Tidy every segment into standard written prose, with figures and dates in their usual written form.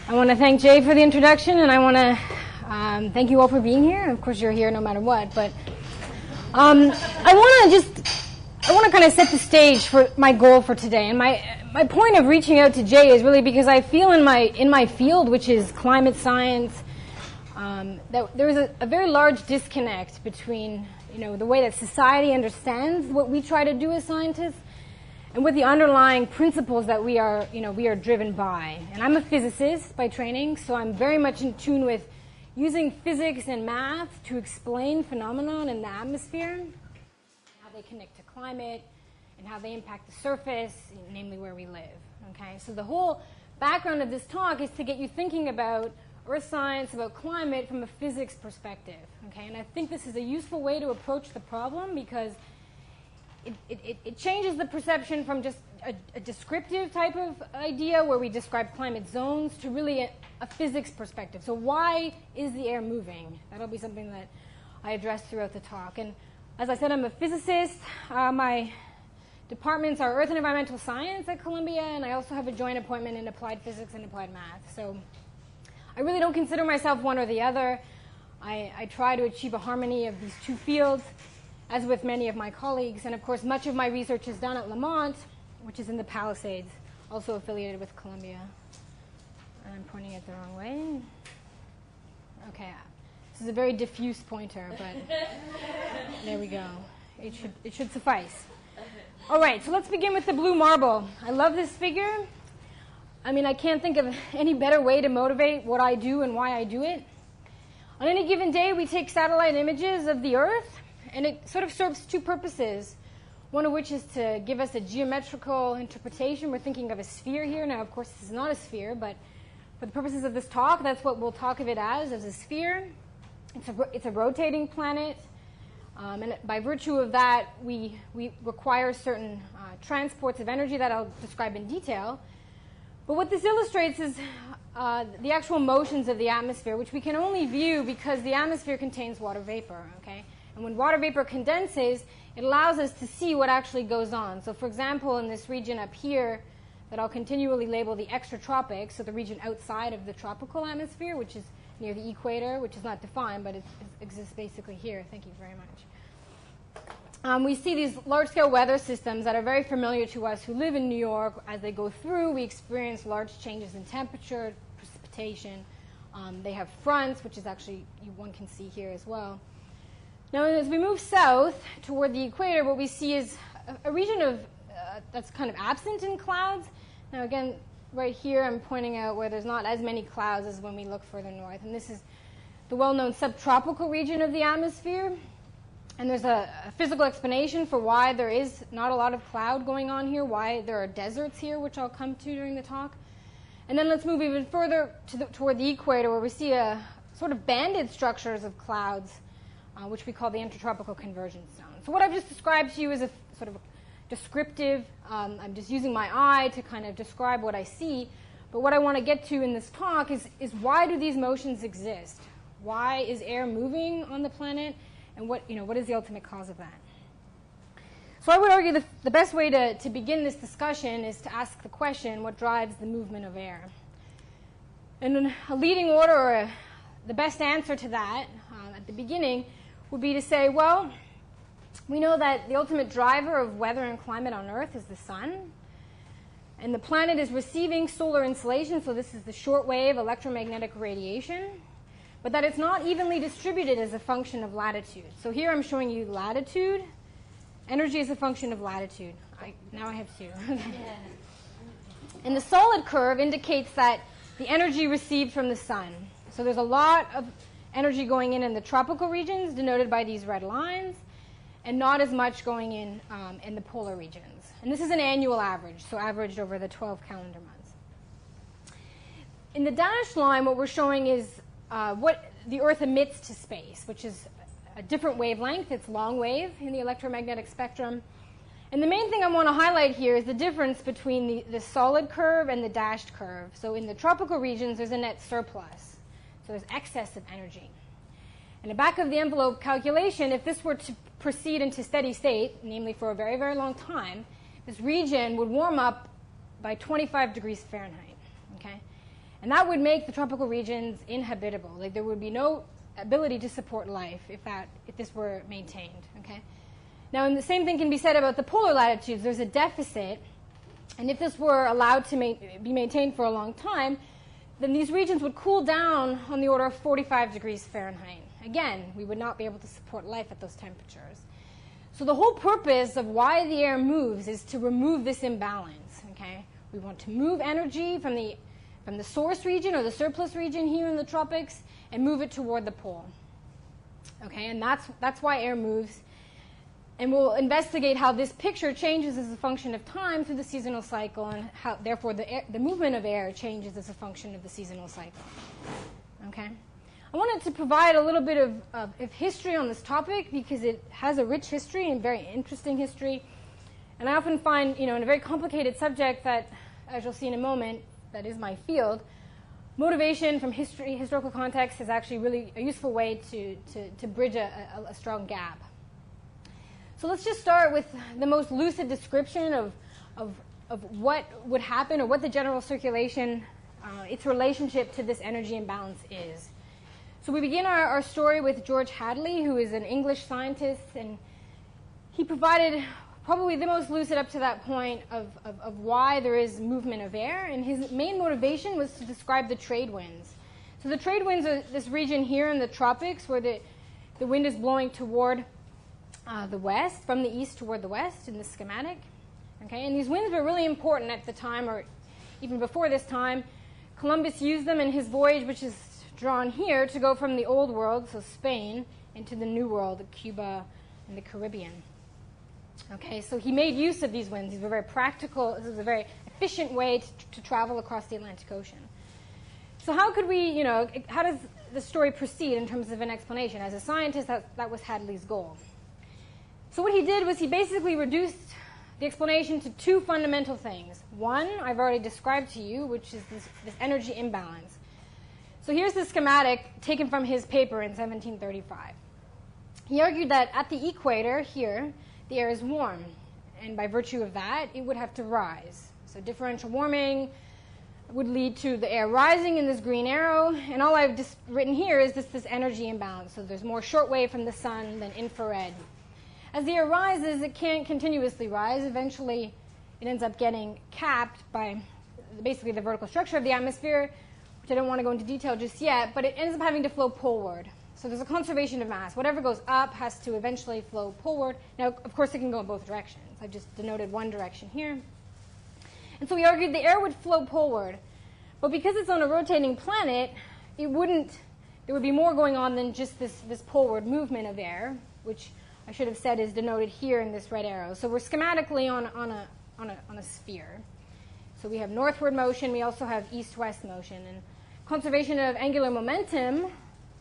I want to thank Jay for the introduction, and I want to thank you all for being here. Of course, you're here no matter what, but I want to kind of set the stage for my goal for today. And my point of reaching out to Jay is really because I feel in my field, which is climate science, that there is a very large disconnect between the way that society understands what we try to do as scientists and with the underlying principles that we are driven by. And I'm a physicist by training, so I'm very much in tune with using physics and math to explain phenomena in the atmosphere, how they connect to climate, and how they impact the surface, namely where we live. Okay, so the whole background of this talk is to get you thinking about earth science, about climate from a physics perspective. Okay, and I think this is a useful way to approach the problem because it changes the perception from just a descriptive type of idea where we describe climate zones to really a physics perspective. So why is the air moving? That'll be something that I address throughout the talk. And as I said, I'm a physicist. My departments are Earth and Environmental Science at Columbia, and I also have a joint appointment in Applied Physics and Applied Math. So I really don't consider myself one or the other. I try to achieve a harmony of these two fields, as with many of my colleagues. And of course, much of my research is done at Lamont, which is in the Palisades, also affiliated with Columbia. And I'm pointing it the wrong way. Okay, this is a very diffuse pointer, but there we go. It should suffice. All right, so let's begin with the blue marble. I love this figure. I mean, I can't think of any better way to motivate what I do and why I do it. On any given day, we take satellite images of the Earth, and it sort of serves two purposes, one of which is to give us a geometrical interpretation. We're thinking of a sphere here. Now, of course, this is not a sphere, but for the purposes of this talk, that's what we'll talk of it as a sphere. It's a rotating planet, and by virtue of that, we require certain transports of energy that I'll describe in detail. But what this illustrates is the actual motions of the atmosphere, which we can only view because the atmosphere contains water vapor, okay? And when water vapor condenses, it allows us to see what actually goes on. So for example, in this region up here that I'll continually label the extratropics, so the region outside of the tropical atmosphere, which is near the equator, which is not defined, but it exists basically here. Thank you very much. We see these large-scale weather systems that are very familiar to us who live in New York. As they go through, we experience large changes in temperature, precipitation. They have fronts, which is actually one can see here as well. Now, as we move south toward the equator, what we see is a region of that's kind of absent in clouds. Now, again, right here, I'm pointing out where there's not as many clouds as when we look further north. And this is the well-known subtropical region of the atmosphere. And there's a physical explanation for why there is not a lot of cloud going on here, why there are deserts here, which I'll come to during the talk. And then let's move even further toward the equator, where we see a sort of banded structures of clouds, which we call the intertropical convergence zone. So what I've just described to you is a sort of descriptive. I'm just using my eye to kind of describe what I see. But what I want to get to in this talk is why do these motions exist? Why is air moving on the planet? And what is the ultimate cause of that? So I would argue the best way to begin this discussion is to ask the question, what drives the movement of air? And in a leading order, or the best answer to that at the beginning would be to say, well, we know that the ultimate driver of weather and climate on Earth is the sun. And the planet is receiving solar insolation, so this is the shortwave electromagnetic radiation, but that it's not evenly distributed as a function of latitude. So here I'm showing you latitude. Energy is a function of latitude. Now I have two. And the solid curve indicates that the energy received from the sun. So there's a lot of energy going in the tropical regions, denoted by these red lines, and not as much going in the polar regions. And this is an annual average, so averaged over the 12 calendar months. In the dashed line, what we're showing is what the Earth emits to space, which is a different wavelength. It's long wave in the electromagnetic spectrum. And the main thing I want to highlight here is the difference between the solid curve and the dashed curve. So in the tropical regions, there's a net surplus. So there's excess of energy. In the back of the envelope calculation, if this were to proceed into steady state, namely for a very, very long time, this region would warm up by 25 degrees Fahrenheit. Okay? And that would make the tropical regions inhabitable. Like there would be no ability to support life if this were maintained. Okay. Now, and the same thing can be said about the polar latitudes. There's a deficit, and if this were allowed to be maintained for a long time, then these regions would cool down on the order of 45 degrees Fahrenheit. Again, we would not be able to support life at those temperatures. So the whole purpose of why the air moves is to remove this imbalance. Okay, we want to move energy from the source region or the surplus region here in the tropics and move it toward the pole. Okay, and that's why air moves. And we'll investigate how this picture changes as a function of time through the seasonal cycle, and how, therefore, the movement of air changes as a function of the seasonal cycle. Okay? I wanted to provide a little bit of history on this topic because it has a rich history and very interesting history. And I often find, in a very complicated subject that, as you'll see in a moment, that is my field, motivation from historical context is actually really a useful way to bridge a strong gap. So let's just start with the most lucid description of what would happen or what the general circulation, its relationship to this energy imbalance is. So we begin our story with George Hadley, who is an English scientist, and he provided probably the most lucid up to that point of why there is movement of air, and his main motivation was to describe the trade winds. So the trade winds are this region here in the tropics where the wind is blowing toward the west, from the east toward the west in the schematic. Okay, and these winds were really important at the time, or even before this time. Columbus used them in his voyage, which is drawn here, to go from the Old World, so Spain, into the New World, Cuba and the Caribbean. Okay, so he made use of these winds. These were very practical. This was a very efficient way to travel across the Atlantic Ocean. So how could we, how does the story proceed in terms of an explanation? As a scientist, that was Hadley's goal. So what he did was he basically reduced the explanation to two fundamental things. One, I've already described to you, which is this energy imbalance. So here's the schematic taken from his paper in 1735. He argued that at the equator here, the air is warm, and by virtue of that, it would have to rise. So differential warming would lead to the air rising in this green arrow, and all I've just written here is this energy imbalance. So there's more shortwave from the sun than infrared. As the air rises, it can't continuously rise. Eventually, it ends up getting capped by basically the vertical structure of the atmosphere, which I don't want to go into detail just yet, but it ends up having to flow poleward. So there's a conservation of mass. Whatever goes up has to eventually flow poleward. Now, of course, it can go in both directions. I've just denoted one direction here. And so we argued the air would flow poleward. But because it's on a rotating planet, there would be more going on than just this poleward movement of air, which I should have said is denoted here in this red arrow. So we're schematically on a sphere. So we have northward motion. We also have east-west motion. And conservation of angular momentum,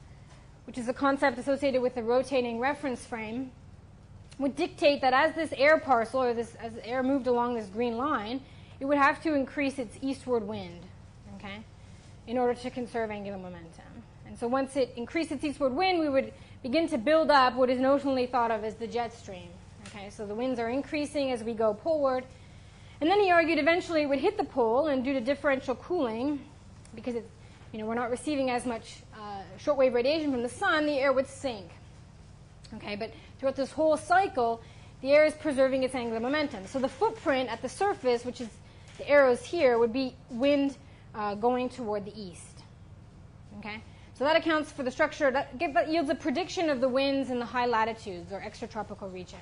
which is a concept associated with the rotating reference frame, would dictate that as this air parcel, or as air moved along this green line, it would have to increase its eastward wind, okay, in order to conserve angular momentum. And so once it increased its eastward wind, we would begin to build up what is notionally thought of as the jet stream. Okay, so the winds are increasing as we go poleward. And then he argued eventually it would hit the pole, and due to differential cooling, because we're not receiving as much shortwave radiation from the sun, the air would sink. Okay, but throughout this whole cycle, the air is preserving its angular momentum. So the footprint at the surface, which is the arrows here, would be wind going toward the east. Okay, so that accounts for the structure. That yields a prediction of the winds in the high latitudes or extratropical region.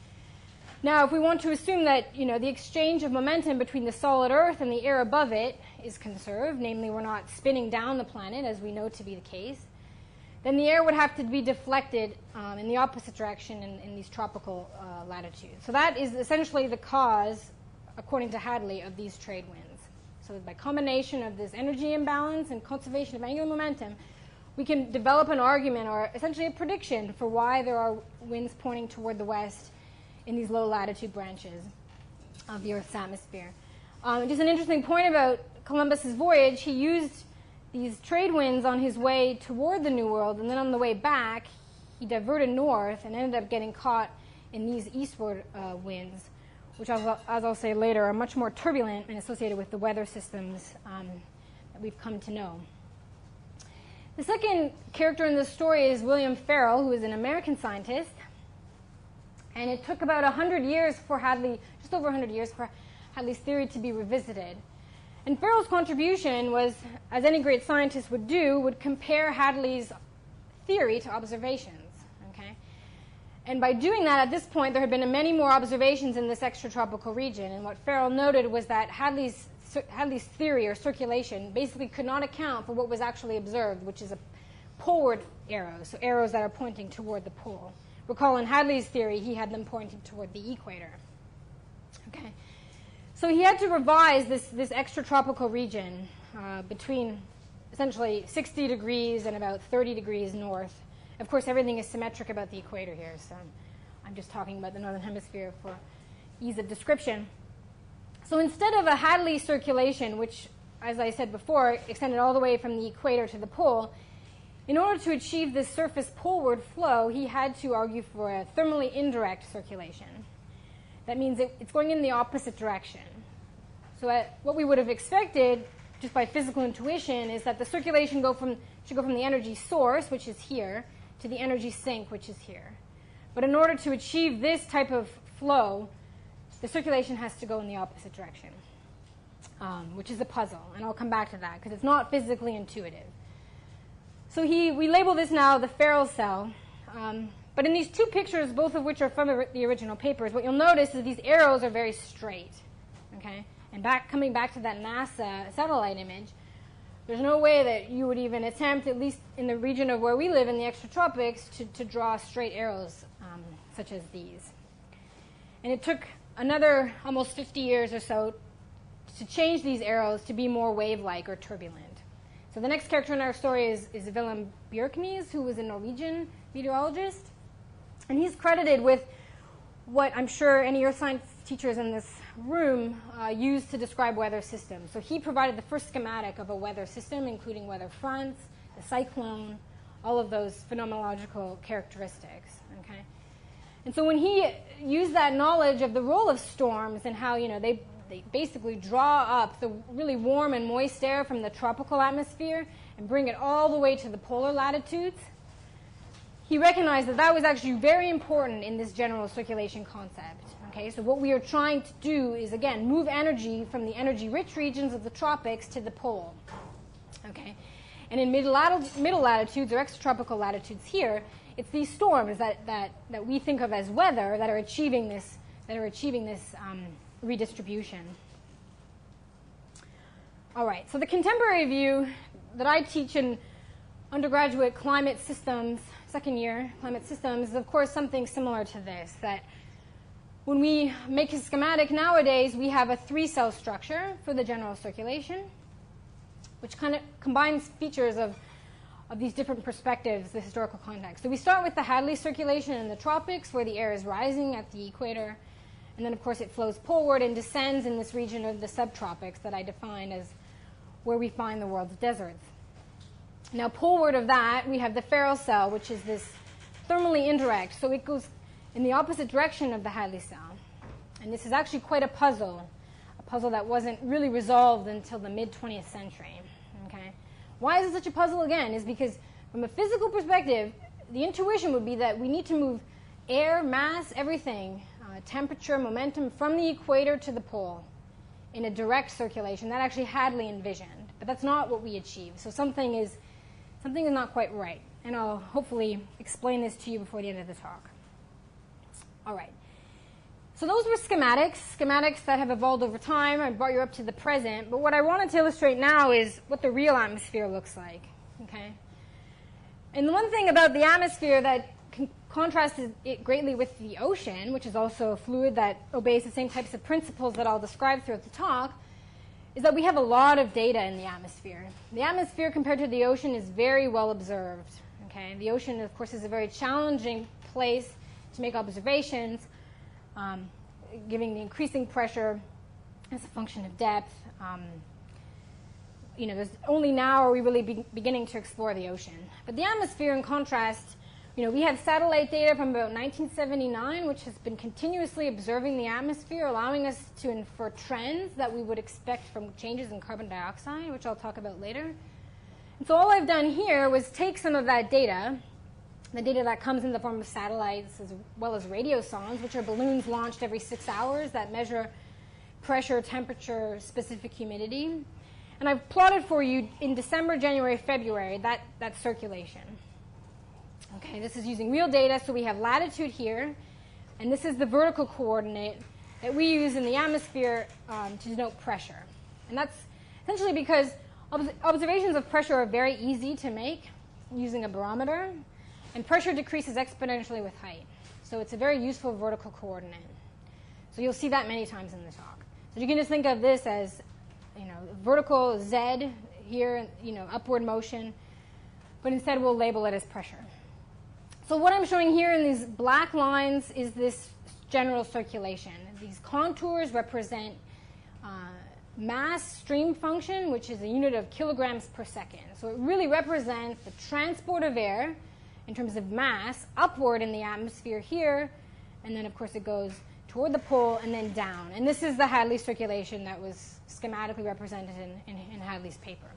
Now, if we want to assume that the exchange of momentum between the solid Earth and the air above it is conserved, namely we're not spinning down the planet as we know to be the case, then the air would have to be deflected in the opposite direction in these tropical latitudes. So that is essentially the cause, according to Hadley, of these trade winds. So by combination of this energy imbalance and conservation of angular momentum, we can develop an argument or essentially a prediction for why there are winds pointing toward the west in these low latitude branches of the Earth's atmosphere. Just an interesting point about Columbus's voyage, he used these trade winds on his way toward the New World, and then on the way back, he diverted north and ended up getting caught in these eastward winds, which, as I'll say later, are much more turbulent and associated with the weather systems that that we've come to know. The second character in this story is William Ferrel, who is an American scientist. And it took about 100 years for Hadley, just over 100 years for Hadley's theory to be revisited. And Ferrel's contribution was, as any great scientist would do, would compare Hadley's theory to observations. Okay? And by doing that, at this point, there had been many more observations in this extratropical region. And what Ferrel noted was that Hadley's theory or circulation basically could not account for what was actually observed, which is a poleward arrow, so arrows that are pointing toward the pole. Recall in Hadley's theory, he had them pointing toward the equator. Okay, so he had to revise this extratropical region between essentially 60 degrees and about 30 degrees north. Of course, everything is symmetric about the equator here, so I'm just talking about the northern hemisphere for ease of description. So instead of a Hadley circulation, which, as I said before, extended all the way from the equator to the pole, in order to achieve this surface poleward flow, he had to argue for a thermally indirect circulation. That means it's going in the opposite direction. So what we would have expected, just by physical intuition, is that the circulation should go from the energy source, which is here, to the energy sink, which is here. But in order to achieve this type of flow, the circulation has to go in the opposite direction, which is a puzzle, and I'll come back to that because it's not physically intuitive. So we label this now the Ferrel cell, but in these two pictures, both of which are from the original papers, what you'll notice is these arrows are very straight, okay? And coming back to that NASA satellite image, there's no way that you would even attempt, at least in the region of where we live in the extratropics, to draw straight arrows such as these. And it took another almost 50 years or so to change these arrows to be more wave-like or turbulent. So the next character in our story is Willem Bjerknes, who was a Norwegian meteorologist. And he's credited with what I'm sure any earth science teachers in this room use to describe weather systems. So he provided the first schematic of a weather system, including weather fronts, the cyclone, all of those phenomenological characteristics. Okay? And so when he used that knowledge of the role of storms and how, they basically draw up the really warm and moist air from the tropical atmosphere and bring it all the way to the polar latitudes, he recognized that was actually very important in this general circulation concept. Okay, so what we are trying to do is, again, move energy from the energy-rich regions of the tropics to the pole. Okay, and in middle latitudes or extratropical latitudes here, it's these storms that we think of as weather that are achieving this redistribution. All right, so the contemporary view that I teach in undergraduate climate systems, second year climate systems, is of course something similar to this, that when we make a schematic nowadays, we have a 3-cell structure for the general circulation, which kind of combines features of these different perspectives, the historical context. So we start with the Hadley circulation in the tropics, where the air is rising at the equator, and then of course it flows poleward and descends in this region of the subtropics that I defined as where we find the world's deserts. Now poleward of that, we have the Ferrel cell, which is this thermally indirect, so it goes in the opposite direction of the Hadley cell. And this is actually quite a puzzle that wasn't really resolved until the mid-20th century. Okay? Why is it such a puzzle again? Is because from a physical perspective, the intuition would be that we need to move air, mass, everything, temperature, momentum from the equator to the pole in a direct circulation. That actually Hadley envisioned, but that's not what we achieve. So something is not quite right, and I'll hopefully explain this to you before the end of the talk. All right. So those were schematics that have evolved over time. I brought you up to the present. But what I wanted to illustrate now is what the real atmosphere looks like. Okay? And the one thing about the atmosphere that contrasts it greatly with the ocean, which is also a fluid that obeys the same types of principles that I'll describe throughout the talk, is that we have a lot of data in the atmosphere. The atmosphere compared to the ocean is very well observed. Okay? The ocean, of course, is a very challenging place to make observations, giving the increasing pressure as a function of depth. There's only now are we really beginning to explore the ocean. But the atmosphere, in contrast, We have satellite data from about 1979, which has been continuously observing the atmosphere, allowing us to infer trends that we would expect from changes in carbon dioxide, which I'll talk about later. And so all I've done here was take some of that data, the data that comes in the form of satellites as well as radiosondes, which are balloons launched every 6 hours that measure pressure, temperature, specific humidity. And I've plotted for you in December, January, February, that circulation. Okay, this is using real data, so we have latitude here, and this is the vertical coordinate that we use in the atmosphere to denote pressure. And that's essentially because observations of pressure are very easy to make using a barometer, and pressure decreases exponentially with height. So it's a very useful vertical coordinate. So you'll see that many times in the talk. So you can just think of this as, vertical Z here, upward motion, but instead we'll label it as pressure. So what I'm showing here in these black lines is this general circulation. These contours represent mass stream function, which is a unit of kilograms per second. So it really represents the transport of air in terms of mass upward in the atmosphere here, and then of course it goes toward the pole and then down. And this is the Hadley circulation that was schematically represented in Hadley's paper.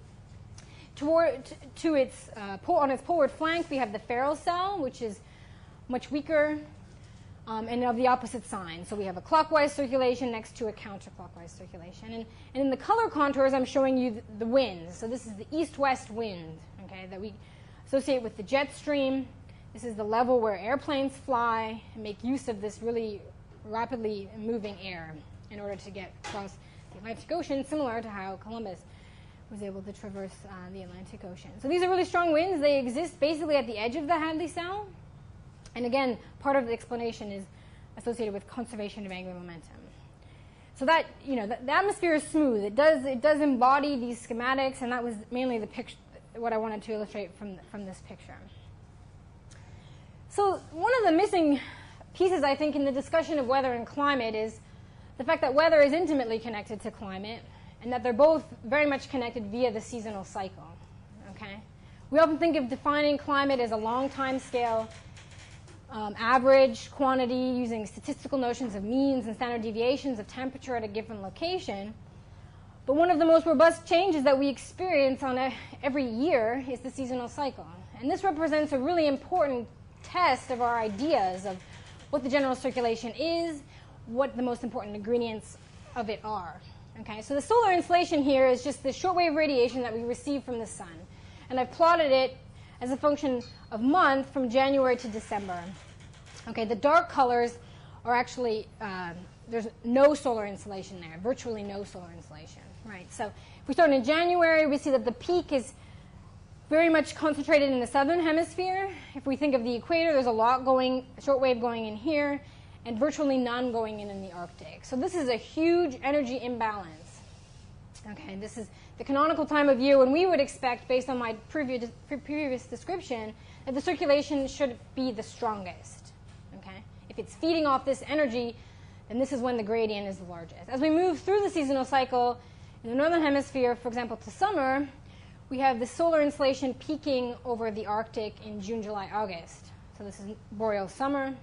On its poleward flank, we have the Ferrel cell, which is much weaker and of the opposite sign. So we have a clockwise circulation next to a counterclockwise circulation. And in the color contours, I'm showing you the winds. So this is the east-west wind, okay, that we associate with the jet stream. This is the level where airplanes fly and make use of this really rapidly moving air in order to get across the Atlantic Ocean, similar to how Columbus was able to traverse the Atlantic Ocean. So these are really strong winds. They exist basically at the edge of the Hadley cell. And again, part of the explanation is associated with conservation of angular momentum. So that, the atmosphere is smooth. It does embody these schematics, and that was mainly the picture, what I wanted to illustrate from this picture. So one of the missing pieces, I think, in the discussion of weather and climate is the fact that weather is intimately connected to climate, and that they're both very much connected via the seasonal cycle. Okay? We often think of defining climate as a long time scale, average quantity using statistical notions of means and standard deviations of temperature at a given location. But one of the most robust changes that we experience every year is the seasonal cycle. And this represents a really important test of our ideas of what the general circulation is, what the most important ingredients of it are. Okay, so the solar insolation here is just the shortwave radiation that we receive from the sun. And I've plotted it as a function of month from January to December. Okay, the dark colors are actually, there's no solar insolation there, virtually no solar insolation. Right, so if we start in January, we see that the peak is very much concentrated in the southern hemisphere. If we think of the equator, there's a lot shortwave going in here, and virtually none going in the Arctic. So this is a huge energy imbalance. Okay, this is the canonical time of year when we would expect, based on my previous description, that the circulation should be the strongest. Okay, if it's feeding off this energy, then this is when the gradient is the largest. As we move through the seasonal cycle in the northern hemisphere, for example, to summer, we have the solar insolation peaking over the Arctic in June, July, August. So this is boreal summer.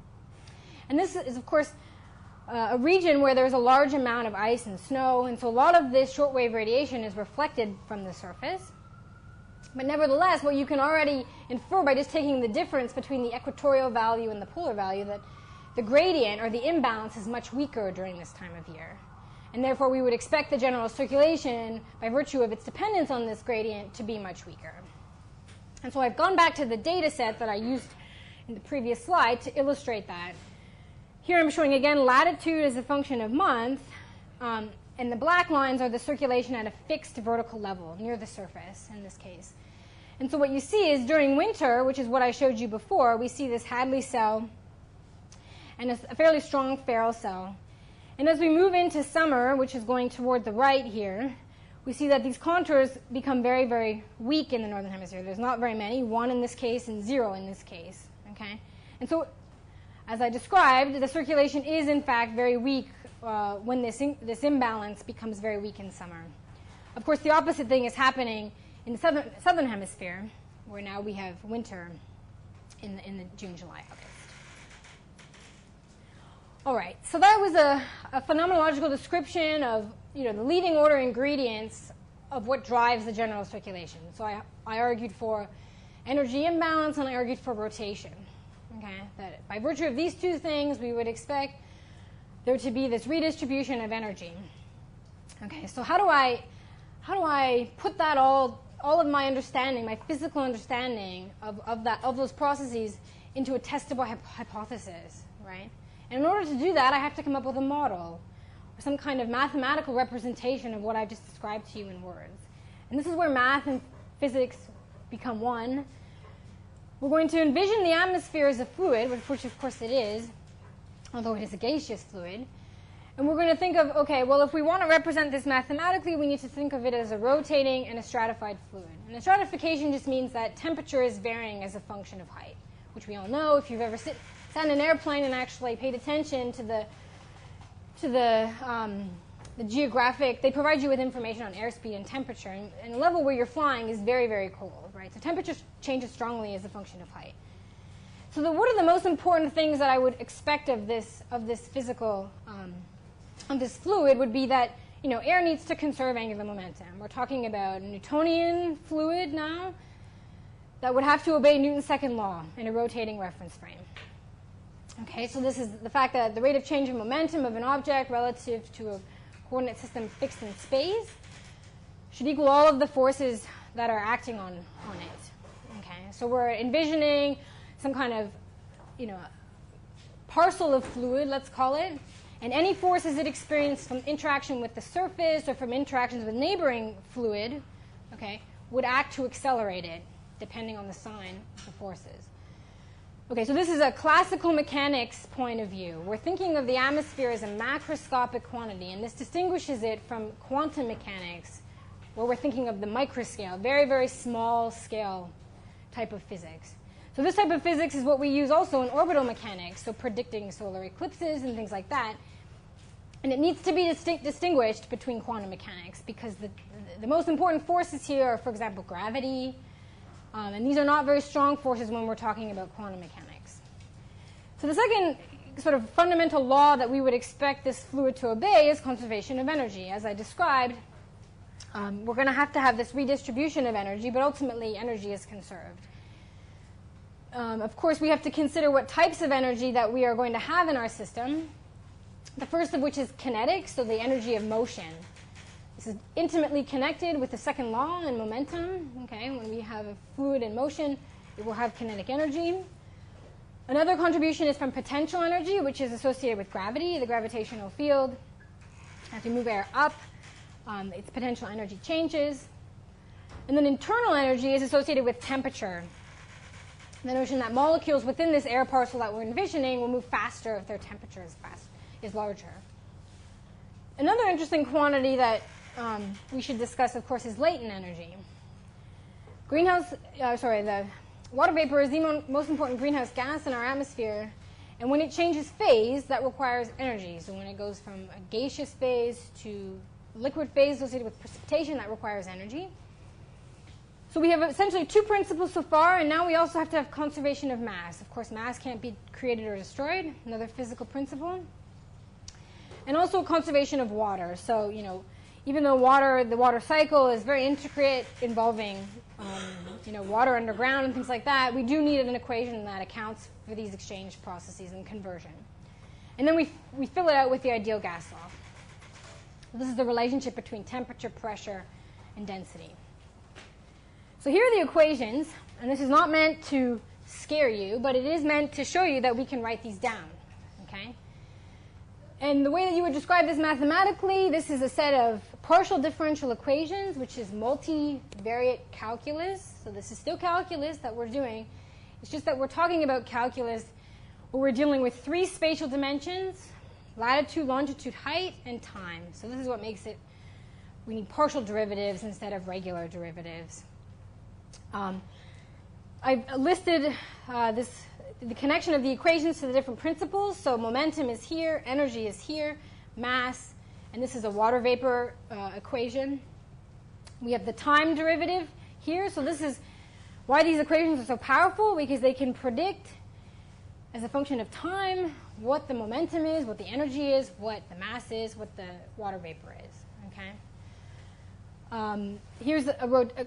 And this is, of course, a region where there's a large amount of ice and snow, and so a lot of this shortwave radiation is reflected from the surface. But nevertheless, what you can already infer by just taking the difference between the equatorial value and the polar value, that the gradient or the imbalance is much weaker during this time of year. And therefore, we would expect the general circulation, by virtue of its dependence on this gradient, to be much weaker. And so I've gone back to the data set that I used in the previous slide to illustrate that. Here I'm showing again latitude as a function of month, and the black lines are the circulation at a fixed vertical level near the surface in this case. And so what you see is during winter, which is what I showed you before, we see this Hadley cell and a fairly strong Ferrel cell. And as we move into summer, which is going toward the right here, we see that these contours become very, very weak in the northern hemisphere. There's not very many, 1 in this case and 0 in this case. Okay? And so, as I described, the circulation is in fact very weak when this imbalance becomes very weak in summer. Of course, the opposite thing is happening in the southern hemisphere, where now we have winter. in the June, July, August. All right, so that was a phenomenological description of the leading order ingredients of what drives the general circulation. So I argued for energy imbalance and I argued for rotation. Okay, that by virtue of these two things, we would expect there to be this redistribution of energy. Okay, so how do I put that all of my understanding, my physical understanding of those processes into a testable hypothesis, right? And in order to do that, I have to come up with a model or some kind of mathematical representation of what I've just described to you in words. And this is where math and physics become one. We're going to envision the atmosphere as a fluid, which of course it is, although it is a gaseous fluid. And we're going to think of, okay, well, if we want to represent this mathematically, we need to think of it as a rotating and a stratified fluid. And the stratification just means that temperature is varying as a function of height, which we all know. If you've ever sat in an airplane and actually paid attention to the geographic, they provide you with information on airspeed and temperature. And the level where you're flying is very, very cold, right? So temperature changes strongly as a function of height. So what are the most important things that I would expect of this physical, of this fluid would be that, air needs to conserve angular momentum. We're talking about a Newtonian fluid now that would have to obey Newton's second law in a rotating reference frame. Okay, so this is the fact that the rate of change of momentum of an object relative to a coordinate system fixed in space should equal all of the forces that are acting on it. Okay, so we're envisioning some kind of, parcel of fluid, let's call it, and any forces it experienced from interaction with the surface or from interactions with neighboring fluid, okay, would act to accelerate it, depending on the sign of the forces. Okay, so this is a classical mechanics point of view. We're thinking of the atmosphere as a macroscopic quantity, and this distinguishes it from quantum mechanics, where we're thinking of the microscale, very, very small scale type of physics. So this type of physics is what we use also in orbital mechanics, so predicting solar eclipses and things like that. And it needs to be distinguished between quantum mechanics because the most important forces here are, for example, gravity. And these are not very strong forces when we're talking about quantum mechanics. So the second sort of fundamental law that we would expect this fluid to obey is conservation of energy. As I described, we're going to have this redistribution of energy, but ultimately energy is conserved. Of course, we have to consider what types of energy that we are going to have in our system. The first of which is kinetic, so the energy of motion. This is intimately connected with the second law and momentum. Okay, when we have a fluid in motion, it will have kinetic energy. Another contribution is from potential energy, which is associated with gravity, the gravitational field. As we move air up, its potential energy changes. And then internal energy is associated with temperature. The notion that molecules within this air parcel that we're envisioning will move faster if their temperature is larger. Another interesting quantity that we should discuss, of course, is latent energy. The water vapor is the most important greenhouse gas in our atmosphere, and when it changes phase, that requires energy. So when it goes from a gaseous phase to liquid phase associated with precipitation, that requires energy. So we have essentially two principles so far, and now we also have to have conservation of mass. Of course, mass can't be created or destroyed, another physical principle. And also conservation of water. So, even though the water cycle is very intricate, involving, water underground and things like that, we do need an equation that accounts for these exchange processes and conversion. And then we fill it out with the ideal gas law. This is the relationship between temperature, pressure, and density. So here are the equations, and this is not meant to scare you, but it is meant to show you that we can write these down, okay? And the way that you would describe this mathematically, this is a set of partial differential equations, which is multivariate calculus. So this is still calculus that we're doing. It's just that we're talking about calculus where we're dealing with three spatial dimensions: latitude, longitude, height, and time. So this is what makes it, we need partial derivatives instead of regular derivatives. I've listed the connection of the equations to the different principles. So momentum is here, energy is here, mass, and this is a water vapor equation. We have the time derivative here. So this is Why these equations are so powerful? Because they can predict, as a function of time, what the momentum is, what the energy is, what the mass is, what the water vapor is. Okay. Here's the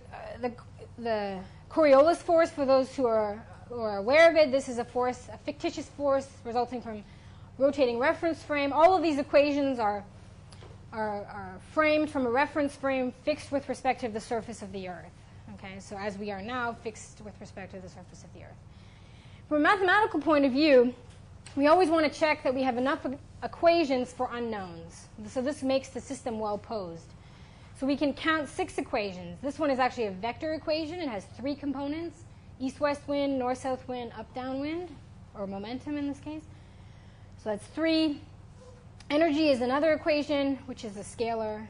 Coriolis force for those who are aware of it. This is a force, a fictitious force resulting from rotating reference frame. All of these equations are framed from a reference frame fixed with respect to the surface of the Earth. Okay, so as we are now fixed with respect to the surface of the Earth. From a mathematical point of view, we always want to check that we have enough equations for unknowns. So this makes the system well posed. So we can count 6 equations. This one is actually a vector equation. It has 3 components: east-west wind, north-south wind, up-down wind, or momentum in this case. So that's 3. Energy is another equation, which is a scalar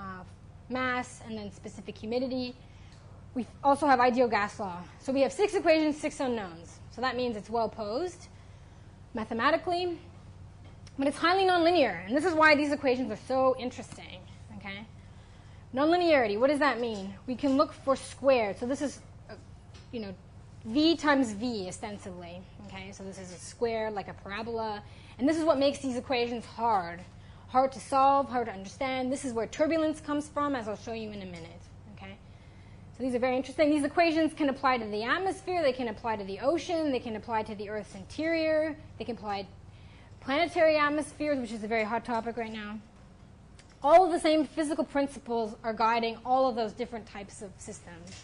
mass and then specific humidity. We also have ideal gas law. So we have 6 equations, 6 unknowns. So that means it's well posed mathematically, but it's highly nonlinear. And this is why these equations are so interesting. Okay? Nonlinearity, what does that mean? We can look for squared. So this is, v times v, ostensibly. Okay? So this is a square, like a parabola. And this is what makes these equations hard. Hard to solve, hard to understand. This is where turbulence comes from, as I'll show you in a minute. Okay? So these are very interesting. These equations can apply to the atmosphere. They can apply to the ocean. They can apply to the Earth's interior. They can apply to planetary atmospheres, which is a very hot topic right now. All of the same physical principles are guiding all of those different types of systems.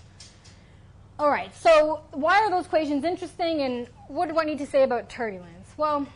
All right, so why are those equations interesting, and what do I need to say about turbulence? Well,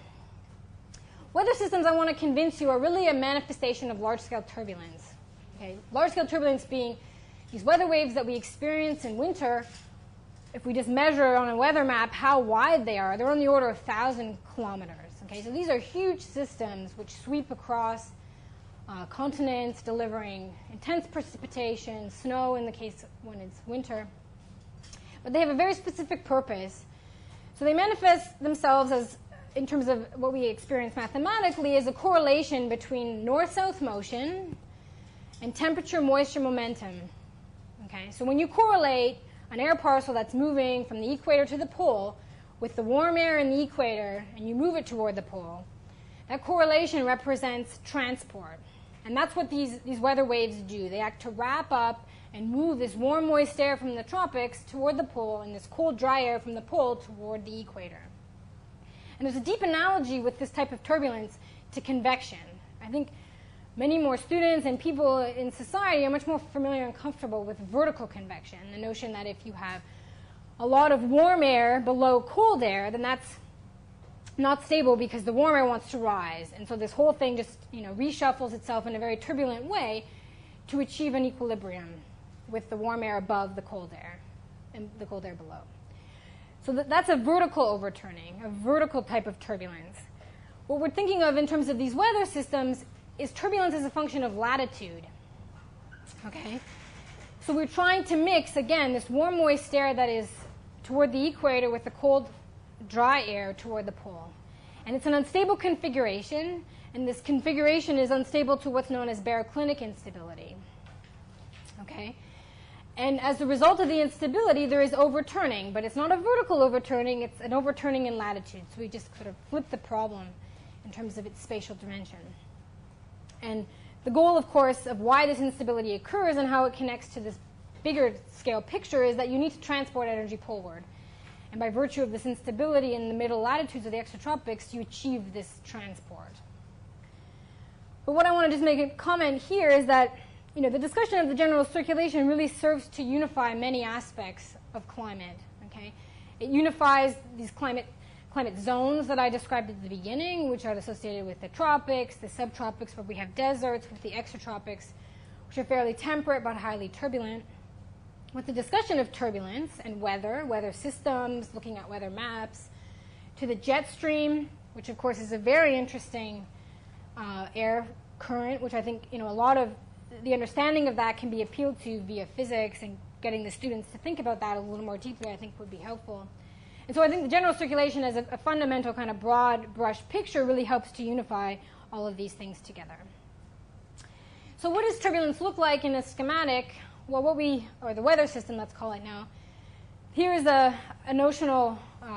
weather systems, I want to convince you, are really a manifestation of large-scale turbulence. Okay? Large-scale turbulence being these weather waves that we experience in winter. If we just measure on a weather map how wide they are, they're on the order of 1,000 kilometers. Okay? So these are huge systems which sweep across continents, delivering intense precipitation, snow in the case when it's winter. But they have a very specific purpose. So they manifest themselves as, in terms of what we experience mathematically, as a correlation between north-south motion and temperature, moisture, momentum. Okay? So when you correlate an air parcel that's moving from the equator to the pole with the warm air in the equator, and you move it toward the pole, that correlation represents transport. And that's what these weather waves do. They act to wrap up and move this warm, moist air from the tropics toward the pole and this cold, dry air from the pole toward the equator. And there's a deep analogy with this type of turbulence to convection. I think many more students and people in society are much more familiar and comfortable with vertical convection, the notion that if you have a lot of warm air below cold air, then that's not stable because the warm air wants to rise. And so this whole thing just reshuffles itself in a very turbulent way to achieve an equilibrium with the warm air above the cold air and the cold air below. So that's a vertical overturning, a vertical type of turbulence. What we're thinking of in terms of these weather systems is turbulence as a function of latitude. Okay? So we're trying to mix, again, this warm, moist air that is toward the equator with the cold, dry air toward the pole. And it's an unstable configuration, and this configuration is unstable to what's known as baroclinic instability. Okay? And as a result of the instability, there is overturning, but it's not a vertical overturning, it's an overturning in latitude. So we just sort of flip the problem in terms of its spatial dimension. And the goal, of course, of why this instability occurs and how it connects to this bigger scale picture is that you need to transport energy poleward. And by virtue of this instability in the middle latitudes of the exotropics, you achieve this transport. But what I want to just make a comment here is that the discussion of the general circulation really serves to unify many aspects of climate. Okay? It unifies these climate zones that I described at the beginning, which are associated with the tropics, the subtropics where we have deserts, with the exotropics, which are fairly temperate but highly turbulent. With the discussion of turbulence and weather systems, looking at weather maps, to the jet stream, which of course is a very interesting air current, which I think a lot of the understanding of that can be appealed to via physics, and getting the students to think about that a little more deeply I think would be helpful. And so I think the general circulation as a fundamental kind of broad brush picture really helps to unify all of these things together. So what does turbulence look like in a schematic? Well, or the weather system, let's call it now, here is a notional,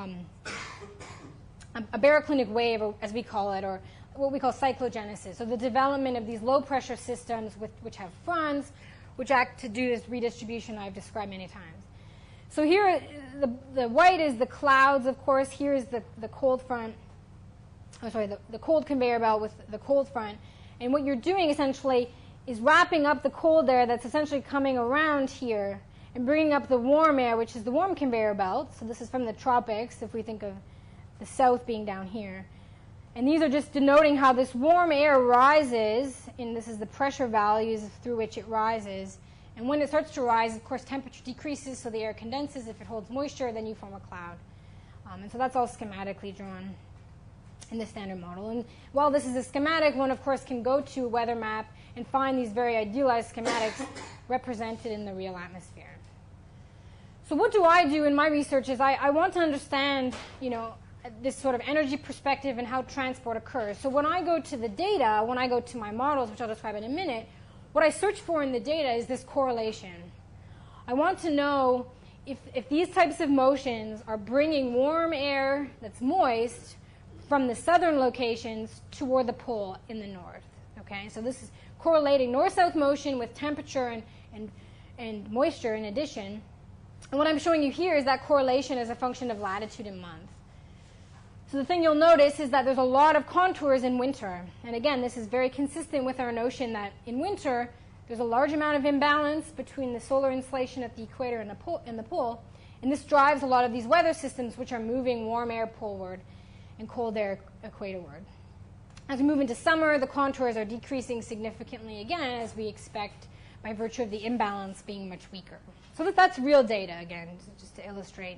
a baroclinic wave, as we call it, or what we call cyclogenesis. So the development of these low-pressure systems which have fronts, which act to do this redistribution I've described many times. So here, the white is the clouds, of course. Here is the cold front. Oh, sorry, the cold conveyor belt with the cold front. And what you're doing, essentially, is wrapping up the cold air that's essentially coming around here and bringing up the warm air, which is the warm conveyor belt. So this is from the tropics, if we think of the south being down here. And these are just denoting how this warm air rises, and this is the pressure values through which it rises. And when it starts to rise, of course, temperature decreases, so the air condenses. If it holds moisture, then you form a cloud. And so that's all schematically drawn in the standard model. And while this is a schematic, one, of course, can go to a weather map and find these very idealized schematics represented in the real atmosphere. So what do I do in my research is I want to understand, this sort of energy perspective and how transport occurs. So when I go to the data, when I go to my models, which I'll describe in a minute, what I search for in the data is this correlation. I want to know if these types of motions are bringing warm air that's moist from the southern locations toward the pole in the north. Okay, so this is correlating north-south motion with temperature and moisture in addition. And what I'm showing you here is that correlation as a function of latitude and month. So the thing you'll notice is that there's a lot of contours in winter. And again, this is very consistent with our notion that in winter, there's a large amount of imbalance between the solar insolation at the equator and the pole. And this drives a lot of these weather systems, which are moving warm air poleward and cold air equatorward. As we move into summer, the contours are decreasing significantly again, as we expect by virtue of the imbalance being much weaker. So that's real data, again, just to illustrate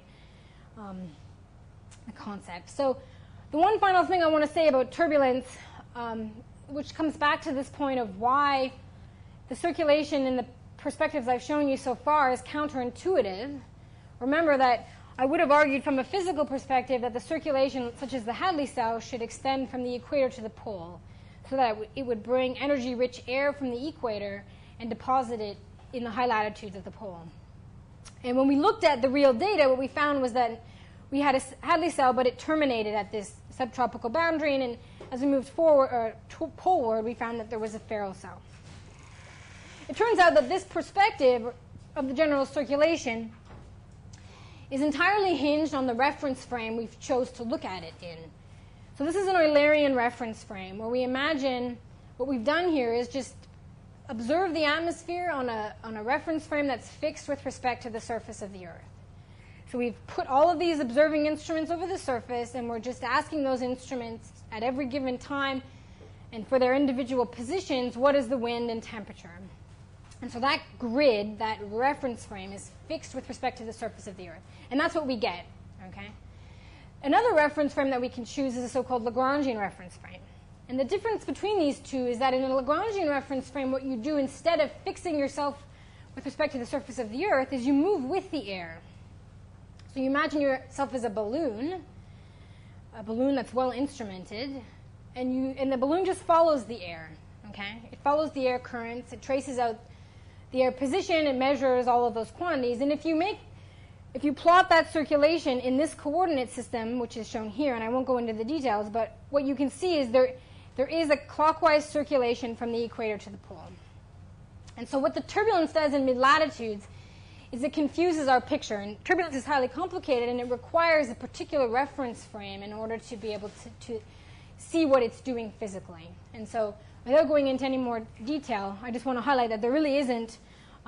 the concept. So the one final thing I want to say about turbulence, which comes back to this point of why the circulation in the perspectives I've shown you so far is counterintuitive. Remember that I would have argued from a physical perspective that the circulation, such as the Hadley cell, should extend from the equator to the pole, so that it would bring energy-rich air from the equator and deposit it in the high latitudes of the pole. And when we looked at the real data, what we found was that we had a Hadley cell, but it terminated at this subtropical boundary, and as we moved forward, poleward, we found that there was a Ferrel cell. It turns out that this perspective of the general circulation is entirely hinged on the reference frame we've chose to look at it in. So this is an Eulerian reference frame, where we imagine what we've done here is just observe the atmosphere on a reference frame that's fixed with respect to the surface of the Earth. So we've put all of these observing instruments over the surface, and we're just asking those instruments at every given time and for their individual positions, what is the wind and temperature? And so that grid, that reference frame, is fixed with respect to the surface of the Earth. And that's what we get, okay? Another reference frame that we can choose is a so-called Lagrangian reference frame. And the difference between these two is that in a Lagrangian reference frame, what you do instead of fixing yourself with respect to the surface of the Earth is you move with the air. So you imagine yourself as a balloon that's well instrumented, and the balloon just follows the air, okay? It follows the air currents, it traces out the air position, it measures all of those quantities, and if you plot that circulation in this coordinate system, which is shown here, and I won't go into the details, but what you can see is there is a clockwise circulation from the equator to the pole. And so what the turbulence does in mid-latitudes is it confuses our picture. And turbulence is highly complicated, and it requires a particular reference frame in order to be able to see what it's doing physically. And so without going into any more detail, I just want to highlight that there really isn't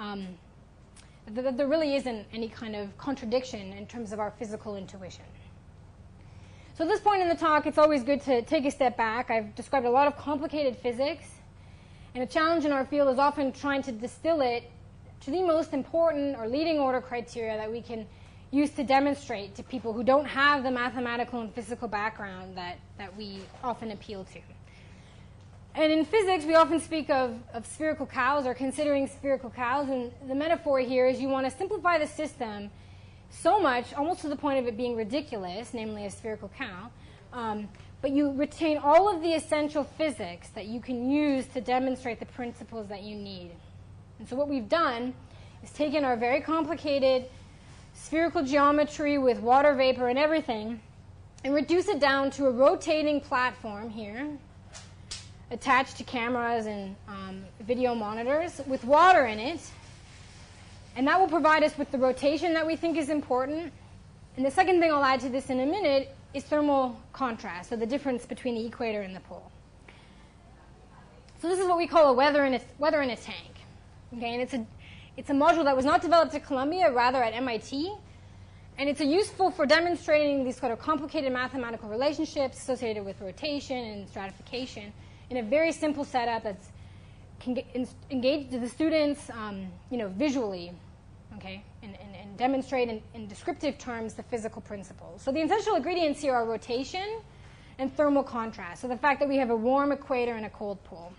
any kind of contradiction in terms of our physical intuition. So at this point in the talk, it's always good to take a step back. I've described a lot of complicated physics, and a challenge in our field is often trying to distill it to the most important or leading order criteria that we can use to demonstrate to people who don't have the mathematical and physical background that we often appeal to. And in physics, we often speak of spherical cows or considering spherical cows, and the metaphor here is you want to simplify the system so much, almost to the point of it being ridiculous, namely a spherical cow, but you retain all of the essential physics that you can use to demonstrate the principles that you need. And so what we've done is taken our very complicated spherical geometry with water vapor and everything, and reduce it down to a rotating platform here, attached to cameras and video monitors with water in it. And that will provide us with the rotation that we think is important. And the second thing I'll add to this in a minute is thermal contrast, so the difference between the equator and the pole. So this is what we call a weather in a tank. Okay, and it's a module that was not developed at Columbia, rather at MIT. And it's useful for demonstrating these sort of complicated mathematical relationships associated with rotation and stratification in a very simple setup that can engage the students, visually, okay, and demonstrate in descriptive terms the physical principles. So the essential ingredients here are rotation and thermal contrast. So the fact that we have a warm equator and a cold pole.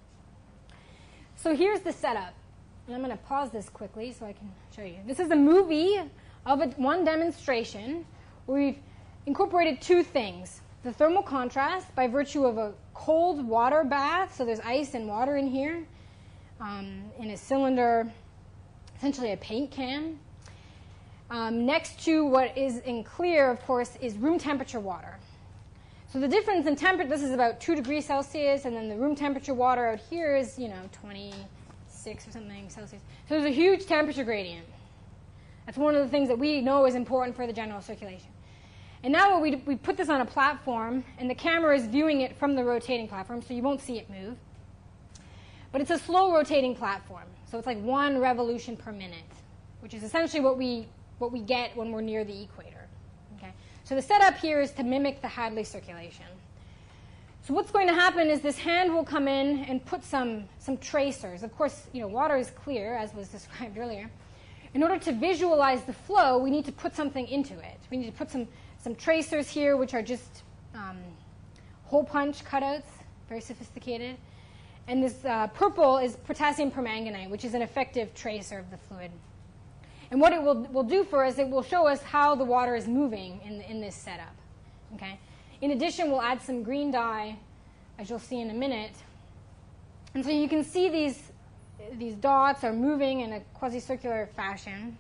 So here's the setup. And I'm going to pause this quickly so I can show you. This is a movie of one demonstration where we've incorporated two things. The thermal contrast by virtue of a cold water bath, so there's ice and water in here, in a cylinder, essentially a paint can. Next to what is in clear, of course, is room temperature water. So the difference in temperature, this is about 2 degrees Celsius, and then the room temperature water out here is, 26 or something Celsius. So there's a huge temperature gradient. That's one of the things that we know is important for the general circulation. And now we put this on a platform, and the camera is viewing it from the rotating platform, so you won't see it move. But it's a slow rotating platform, so it's like 1 revolution per minute, which is essentially what we get when we're near the equator. Okay? So the setup here is to mimic the Hadley circulation. So what's going to happen is this hand will come in and put some tracers. Of course, water is clear, as was described earlier. In order to visualize the flow, we need to put something into it. We need to put some tracers here, which are just hole punch cutouts, very sophisticated. And this purple is potassium permanganate, which is an effective tracer of the fluid. And what it will do for us, it will show us how the water is moving in this setup. Okay? In addition, we'll add some green dye, as you'll see in a minute. And so you can see these dots are moving in a quasi-circular fashion.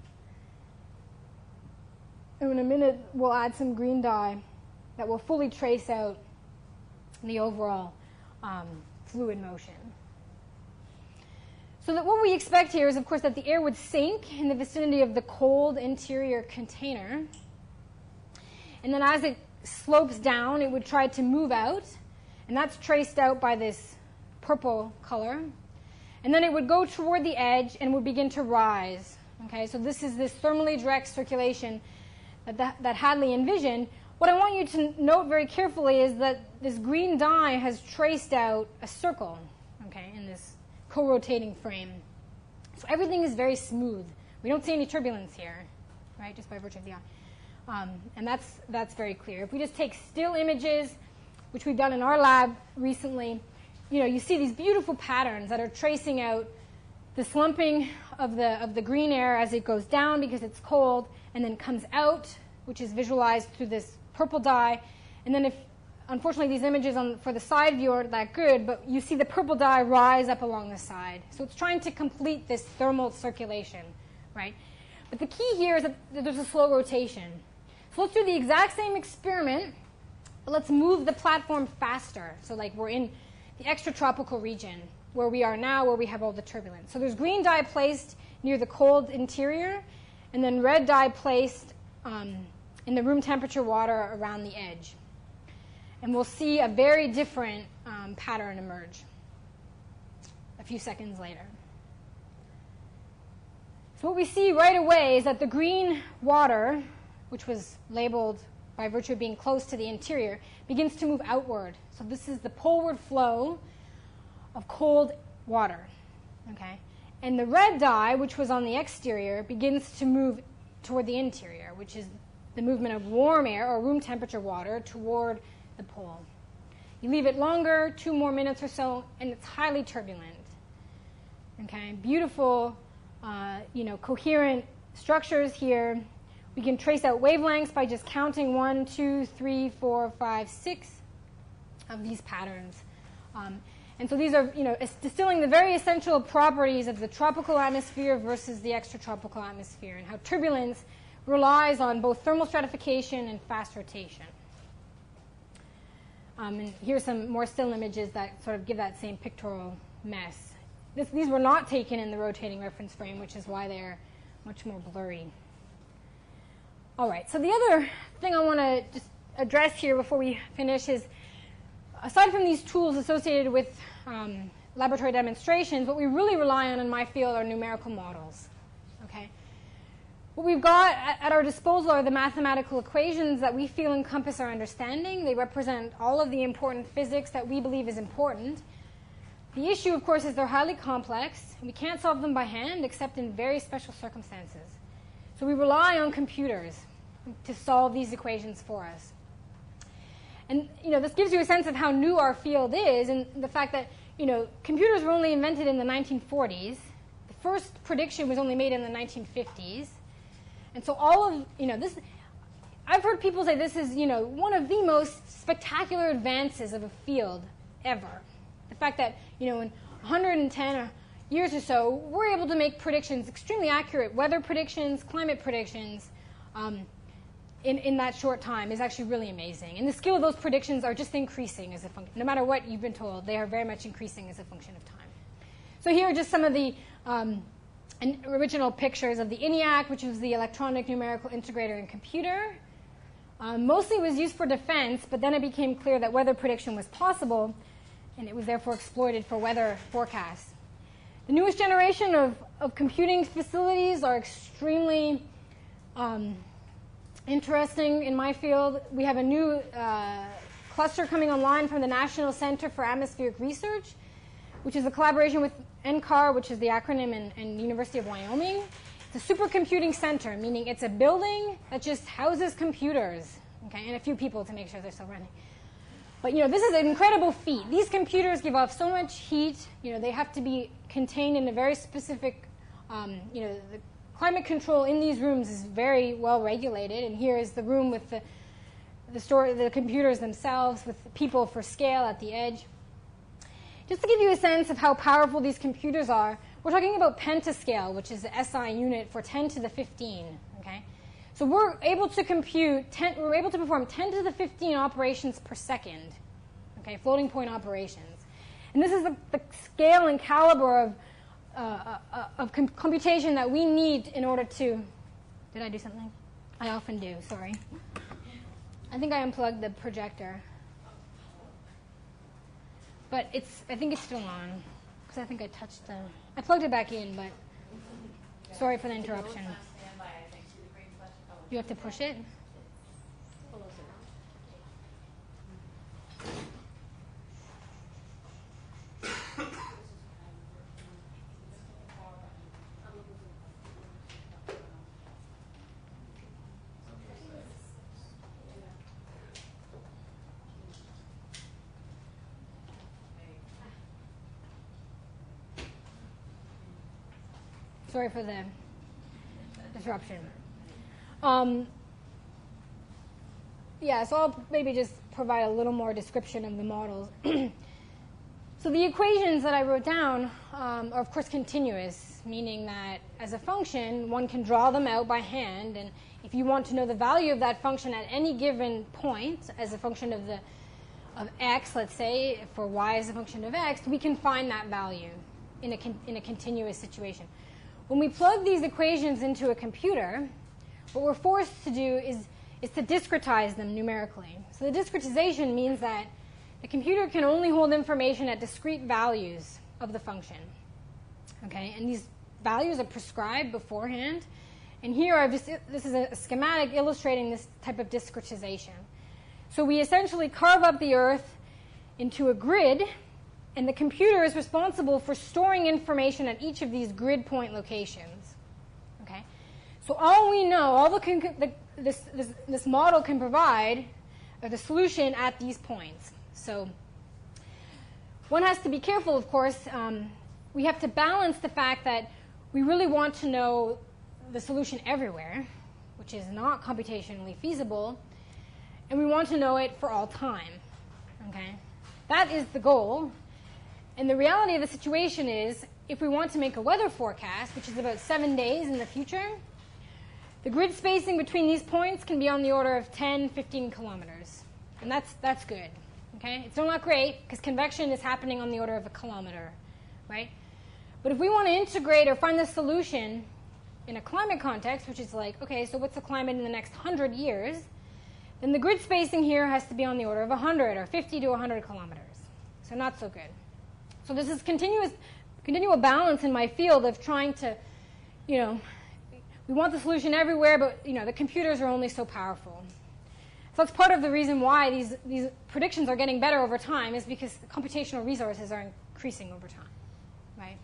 And in a minute, we'll add some green dye that will fully trace out the overall fluid motion. So that what we expect here is, of course, that the air would sink in the vicinity of the cold interior container. And then as it slopes down, it would try to move out. And that's traced out by this purple color. And then it would go toward the edge and would begin to rise. Okay, so this is this thermally direct circulation that Hadley envisioned. What I want you to note very carefully is that this green dye has traced out a circle, okay, in this co-rotating frame. So everything is very smooth. We don't see any turbulence here, right, just by virtue of the eye. And that's very clear. If we just take still images, which we've done in our lab recently, you see these beautiful patterns that are tracing out the slumping of the green air as it goes down because it's cold, and then comes out, which is visualized through this purple dye. And then unfortunately, these images for the side view aren't that good, but you see the purple dye rise up along the side. So it's trying to complete this thermal circulation, right? But the key here is that there's a slow rotation. So let's do the exact same experiment, but let's move the platform faster. So like we're in the extratropical region where we are now, where we have all the turbulence. So there's green dye placed near the cold interior, and then red dye placed in the room temperature water around the edge. And we'll see a very different pattern emerge a few seconds later. So what we see right away is that the green water, which was labeled by virtue of being close to the interior, begins to move outward. So this is the poleward flow of cold water. Okay? And the red dye, which was on the exterior, begins to move toward the interior, which is the movement of warm air or room temperature water toward the pole. You leave it longer, 2 more minutes or so, and it's highly turbulent. Okay, beautiful, coherent structures here. We can trace out wavelengths by just counting 1, 2, 3, 4, 5, 6 of these patterns. And so these are, distilling the very essential properties of the tropical atmosphere versus the extratropical atmosphere, and how turbulence relies on both thermal stratification and fast rotation. And here's some more still images that sort of give that same pictorial mess. These were not taken in the rotating reference frame, which is why they're much more blurry. All right, so the other thing I want to just address here before we finish is, aside from these tools associated with laboratory demonstrations, what we really rely on in my field are numerical models. Okay? What we've got at our disposal are the mathematical equations that we feel encompass our understanding. They represent all of the important physics that we believe is important. The issue, of course, is they're highly complex, and we can't solve them by hand except in very special circumstances. So we rely on computers to solve these equations for us. And this gives you a sense of how new our field is, and the fact that computers were only invented in the 1940s. The first prediction was only made in the 1950s. And so all of, this, I've heard people say this is, one of the most spectacular advances of a field ever. The fact that, in 110 years or so, we're able to make predictions, extremely accurate weather predictions, climate predictions, in that short time is actually really amazing. And the skill of those predictions are just increasing as a function. No matter what you've been told, they are very much increasing as a function of time. So here are just some of the original pictures of the ENIAC, which was the electronic numerical integrator and computer. Mostly it was used for defense, but then it became clear that weather prediction was possible, and it was therefore exploited for weather forecasts. The newest generation of computing facilities are extremely interesting in my field. We have a new cluster coming online from the National Center for Atmospheric Research, which is a collaboration with NCAR, which is the acronym in University of Wyoming. It's a supercomputing center, meaning it's a building that just houses computers, okay, and a few people to make sure they're still running. But this is an incredible feat. These computers give off so much heat. They have to be contained in a very specific. The climate control in these rooms is very well regulated. And here is the room with the computers themselves, with people for scale at the edge. Just to give you a sense of how powerful these computers are, we're talking about pentascale, which is the SI unit for 10 to the 15. Okay. So we're able to perform 10 to the 15 operations per second, okay, floating point operations. And this is the scale and caliber of computation that we need in order to... Did I do something? I often do, sorry. I think I unplugged the projector. But I think it's still on, because I think I touched I plugged it back in, but sorry for the interruption. You have to push it? Sorry for the disruption. So I'll maybe just provide a little more description of the models. So the equations that I wrote down are, of course, continuous, meaning that as a function, one can draw them out by hand. And if you want to know the value of that function at any given point as a function of x, let's say, for y as a function of x, we can find that value in a continuous situation. When we plug these equations into a computer, what we're forced to do is to discretize them numerically. So the discretization means that the computer can only hold information at discrete values of the function. Okay, and these values are prescribed beforehand. And here this is a schematic illustrating this type of discretization. So we essentially carve up the Earth into a grid, and the computer is responsible for storing information at each of these grid point locations. Okay, so all we know, all this model can provide are the solution at these points. So one has to be careful, of course. We have to balance the fact that we really want to know the solution everywhere, which is not computationally feasible, and we want to know it for all time. Okay, that is the goal. And the reality of the situation is, if we want to make a weather forecast, which is about 7 days in the future, The grid spacing between these points can be on the order of 10, 15 kilometers. And that's good. Okay? It's still not great because convection is happening on the order of a kilometer, right? But if we want to integrate or find the solution in a climate context, which is like, okay, so what's the climate in the next 100 years, then the grid spacing here has to be on the order of 100 or 50 to 100 kilometers. So not so good. So this is continual balance in my field of trying to, we want the solution everywhere, but the computers are only so powerful. So that's part of the reason why these predictions are getting better over time, is because the computational resources are increasing over time, right?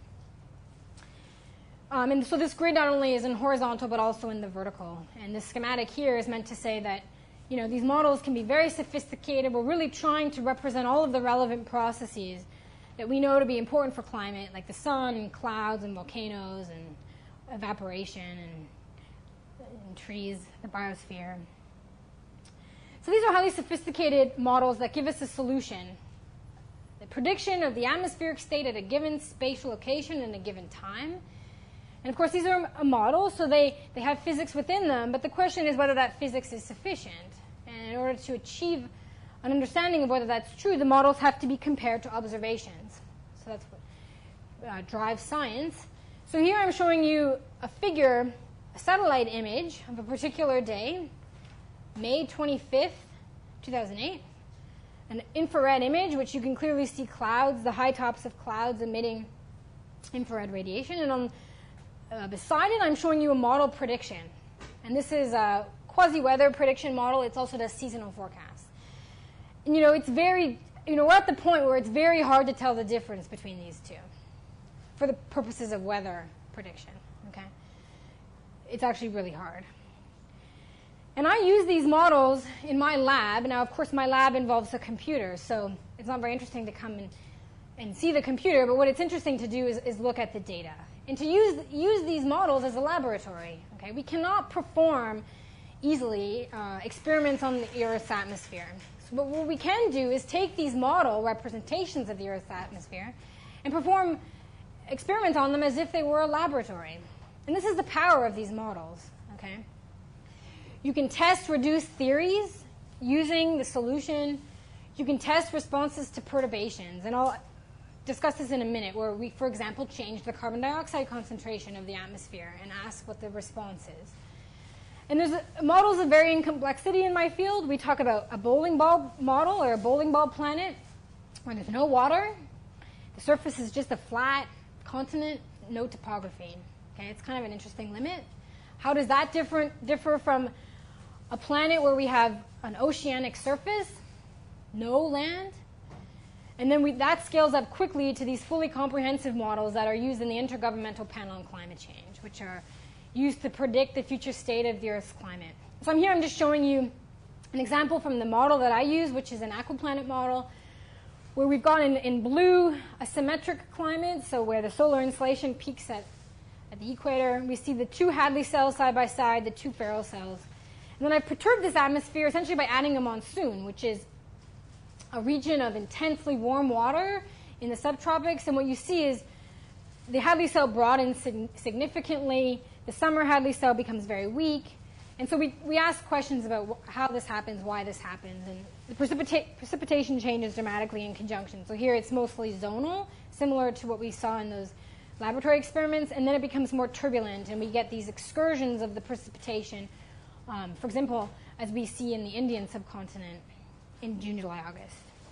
And so this grid not only is in horizontal, but also in the vertical. And this schematic here is meant to say that, these models can be very sophisticated. We're really trying to represent all of the relevant processes that we know to be important for climate, like the sun and clouds and volcanoes and evaporation and trees, the biosphere. So these are highly sophisticated models that give us a solution. The prediction of the atmospheric state at a given spatial location in a given time. And of course, these are a model, so they have physics within them, but the question is whether that physics is sufficient. And in order to achieve an understanding of whether that's true, the models have to be compared to observations. So that's what drives science. So here I'm showing you a figure, a satellite image of a particular day, May 25th, 2008. An infrared image, which you can clearly see clouds, the high tops of clouds emitting infrared radiation. And on beside it, I'm showing you a model prediction. And this is a quasi-weather prediction model. It's also does seasonal forecasts. And, it's very, we're at the point where it's very hard to tell the difference between these two for the purposes of weather prediction, okay? It's actually really hard. And I use these models in my lab. Now, of course, my lab involves a computer, so it's not very interesting to come and see the computer, but what it's interesting to do is look at the data. And to use these models as a laboratory, okay? We cannot perform easily experiments on the Earth's atmosphere. So what we can do is take these model representations of the Earth's atmosphere and perform experiments on them as if they were a laboratory. And this is the power of these models, okay? You can test reduced theories using the solution. You can test responses to perturbations. And I'll discuss this in a minute, where we, for example, change the carbon dioxide concentration of the atmosphere and ask what the response is. And there's models of varying complexity in my field. We talk about a bowling ball model or a bowling ball planet where there's no water. The surface is just a flat continent, no topography. Okay, it's kind of an interesting limit. How does that differ from a planet where we have an oceanic surface, no land? And then that scales up quickly to these fully comprehensive models that are used in the Intergovernmental Panel on Climate Change, which are used to predict the future state of the Earth's climate. So I'm just showing you an example from the model that I use, which is an aquaplanet model, where we've got in blue a symmetric climate, so where the solar insolation peaks at the equator. We see the two Hadley cells side by side, the two Ferrel cells. And then I've perturbed this atmosphere essentially by adding a monsoon, which is a region of intensely warm water in the subtropics. And what you see is the Hadley cell broadens significantly. The summer Hadley cell becomes very weak. And so we ask questions about how this happens, why this happens, and the precipitation changes dramatically in conjunction. So here it's mostly zonal, similar to what we saw in those laboratory experiments, and then it becomes more turbulent, and we get these excursions of the precipitation, for example, as we see in the Indian subcontinent in June, July, August.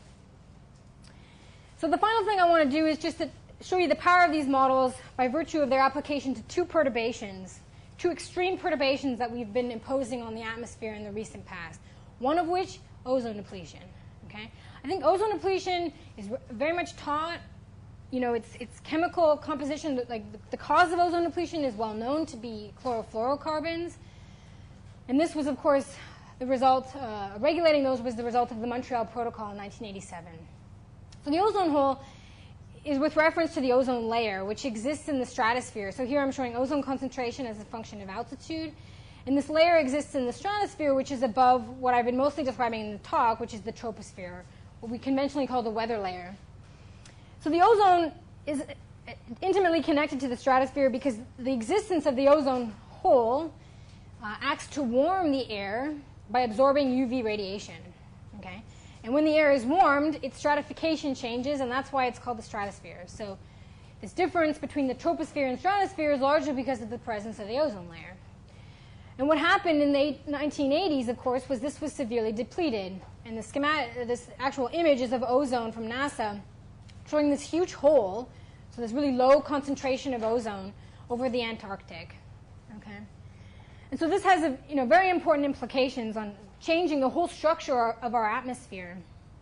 So the final thing I want to do is just to show you the power of these models by virtue of their application to two perturbations, two extreme perturbations that we've been imposing on the atmosphere in the recent past, one of which, ozone depletion. Okay? I think ozone depletion is very much taught. Its chemical composition, like the cause of ozone depletion is well known to be chlorofluorocarbons. And this was, of course, the result, regulating those was the result of the Montreal Protocol in 1987. So the ozone hole is with reference to the ozone layer, which exists in the stratosphere. So here I'm showing ozone concentration as a function of altitude. And this layer exists in the stratosphere, which is above what I've been mostly describing in the talk, which is the troposphere, what we conventionally call the weather layer. So the ozone is intimately connected to the stratosphere because the existence of the ozone hole acts to warm the air by absorbing UV radiation. Okay? And when the air is warmed, its stratification changes, and that's why it's called the stratosphere. So this difference between the troposphere and stratosphere is largely because of the presence of the ozone layer. And what happened in the 1980s, of course, was this was severely depleted. And this actual image is of ozone from NASA showing this huge hole, so this really low concentration of ozone over the Antarctic. Okay? And so this has very important implications on changing the whole structure of our atmosphere.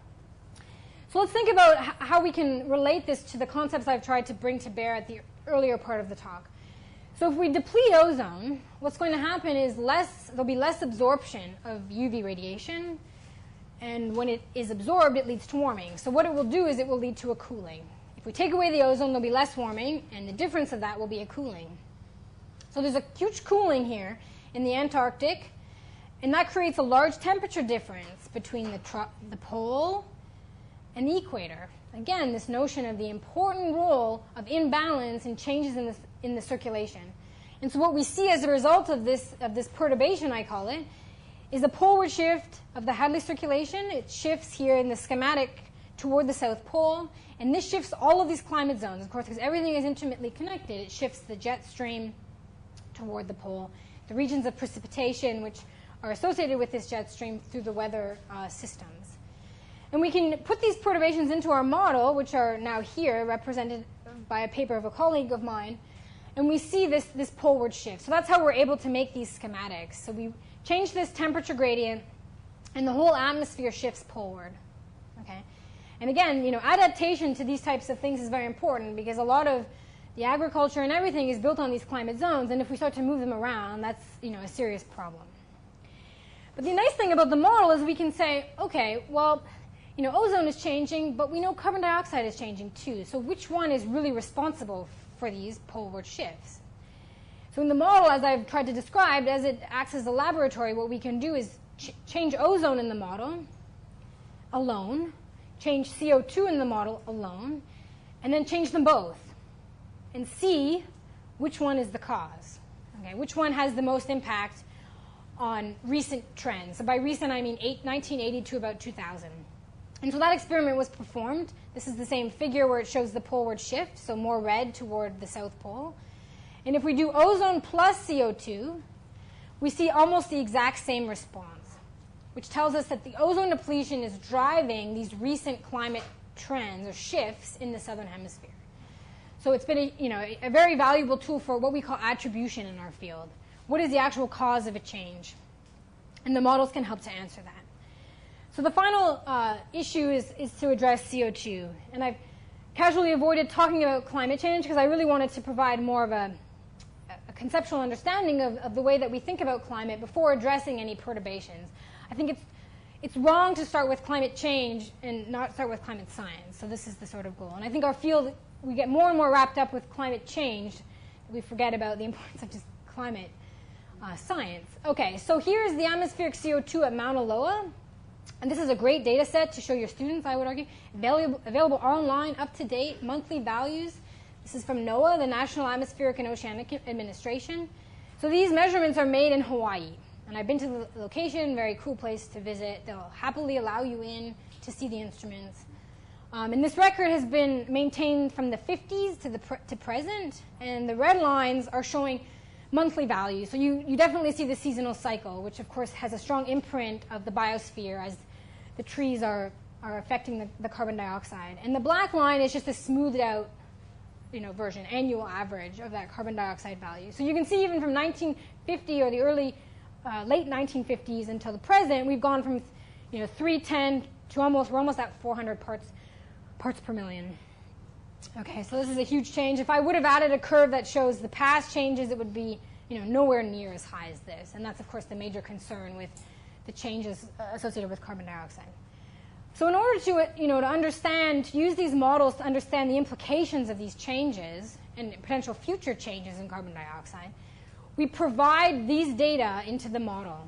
So let's think about how we can relate this to the concepts I've tried to bring to bear at the earlier part of the talk. So if we deplete ozone, what's going to happen is there'll be less absorption of UV radiation, and when it is absorbed, it leads to warming. So what it will do is it will lead to a cooling. If we take away the ozone, there'll be less warming, and the difference of that will be a cooling. So there's a huge cooling here in the Antarctic, and that creates a large temperature difference between the pole and the equator. Again, this notion of the important role of imbalance and changes in the circulation. And so what we see as a result of this perturbation, I call it, is a poleward shift of the Hadley circulation. It shifts here in the schematic toward the South Pole, and this shifts all of these climate zones, of course, because everything is intimately connected. It shifts the jet stream toward the pole, the regions of precipitation which are associated with this jet stream through the weather systems. And we can put these perturbations into our model, which are now here, represented by a paper of a colleague of mine, and we see this poleward shift. So that's how we're able to make these schematics. So we change this temperature gradient, and the whole atmosphere shifts poleward. Okay? And again, adaptation to these types of things is very important because a lot of the agriculture and everything is built on these climate zones, and if we start to move them around, that's a serious problem. But the nice thing about the model is we can say, okay, well, ozone is changing, but we know carbon dioxide is changing too. So which one is really responsible for these poleward shifts? So in the model, as I've tried to describe, as it acts as a laboratory, what we can do is change ozone in the model alone, change CO2 in the model alone, and then change them both and see which one is the cause. Okay, which one has the most impact on recent trends. So by recent, I mean 1980 to about 2000. And so that experiment was performed. This is the same figure where it shows the poleward shift, so more red toward the South Pole. And if we do ozone plus CO2, we see almost the exact same response, which tells us that the ozone depletion is driving these recent climate trends or shifts in the southern hemisphere. So it's been a very valuable tool for what we call attribution in our field. What is the actual cause of a change? And the models can help to answer that. So the final issue is to address CO2. And I've casually avoided talking about climate change because I really wanted to provide more of a conceptual understanding of the way that we think about climate before addressing any perturbations. I think it's wrong to start with climate change and not start with climate science. So this is the sort of goal. And I think our field, we get more and more wrapped up with climate change that we forget about the importance of just climate science. Okay, so here's the atmospheric CO2 at Mauna Loa. And this is a great data set to show your students, I would argue. Available online, up-to-date, monthly values. This is from NOAA, the National Atmospheric and Oceanic Administration. So these measurements are made in Hawaii. And I've been to the location, very cool place to visit. They'll happily allow you in to see the instruments. And this record has been maintained from the 50s to present. And the red lines are showing monthly values. So you definitely see the seasonal cycle, which of course has a strong imprint of the biosphere as the trees are affecting the carbon dioxide. And the black line is just a smoothed out version, annual average of that carbon dioxide value. So you can see even from 1950 or the late 1950s until the present, we've gone from 310 to we're almost at 400 parts per million. Okay, so this is a huge change. If I would have added a curve that shows the past changes, it would be nowhere near as high as this. And that's, of course, the major concern with the changes associated with carbon dioxide. So in order to use these models to understand the implications of these changes and potential future changes in carbon dioxide, we provide these data into the model.